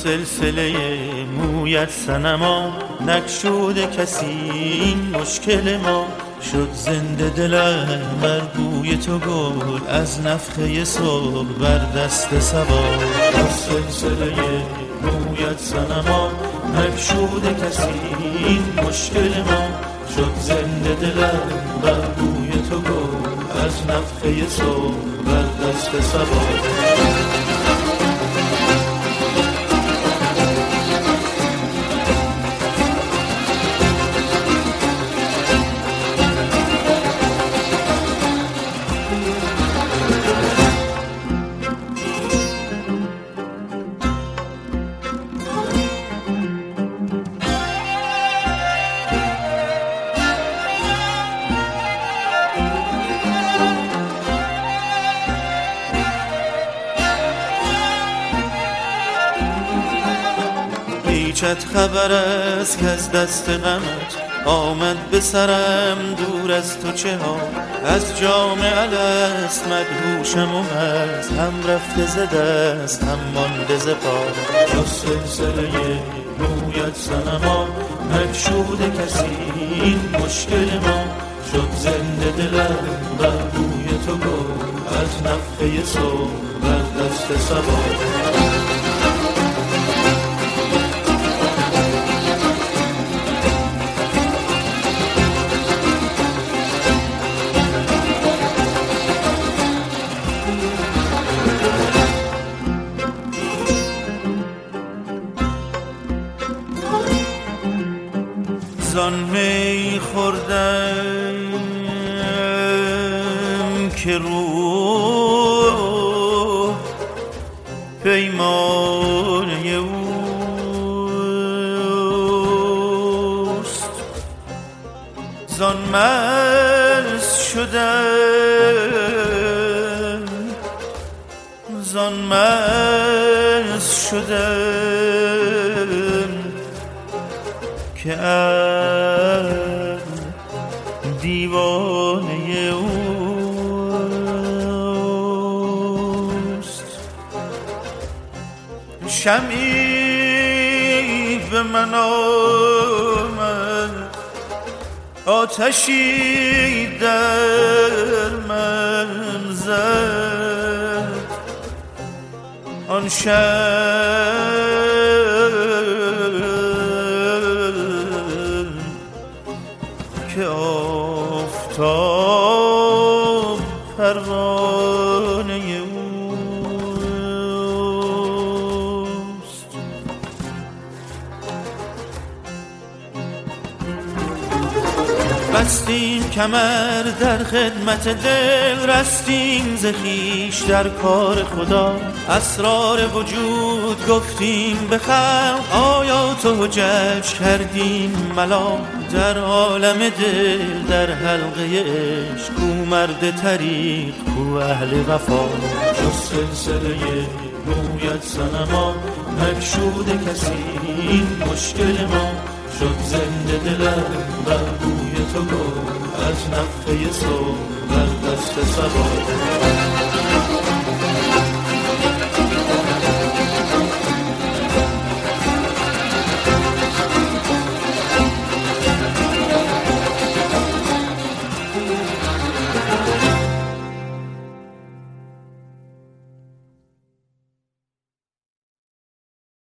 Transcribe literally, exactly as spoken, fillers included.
سلسله مویت صنما نگشوده کسی این مشکل ما. شد زنده دلم بر بوی تو گل از نفخه صبح بر دست صبا. سلسله مویت صنما نگشوده کسی این مشکل ما. شد زنده دلم بر بوی تو گل از نفخه صبح بر دست صبا. هیچت خبر است که از دست غمت آمد به سرم دور از تو چه ها. از جام الست مدهوشم و مست هم رفته ز دست هم مانده ز پا. از سلسله مویت صنما نگشوده کسی این مشکل ما. شد زنده دلم بر بوی تو گل از نفخه صبح بر دست صبا. زان می خوردم که روح پیمانه اوست. زان مست شدم زان مست شدم که ام دیوانه اوست. شمعی به من آمد آتشی در من زد. آن شب که آفتاب پروانه اوست. بستیم کمر در خدمت دل رستیم ز خویش در کار خدا. اسرار وجود گفتیم به خلق آیات و حجج کردیم ملام. در عالم دل در حلقه عشق کو مرد طریق کو اهل وفا. جز سلسله مویت صنما نگشوده کسی این مشکل ما. شد زنده دلم بر بوی تو گل از نفخه صبح بر دست صبا.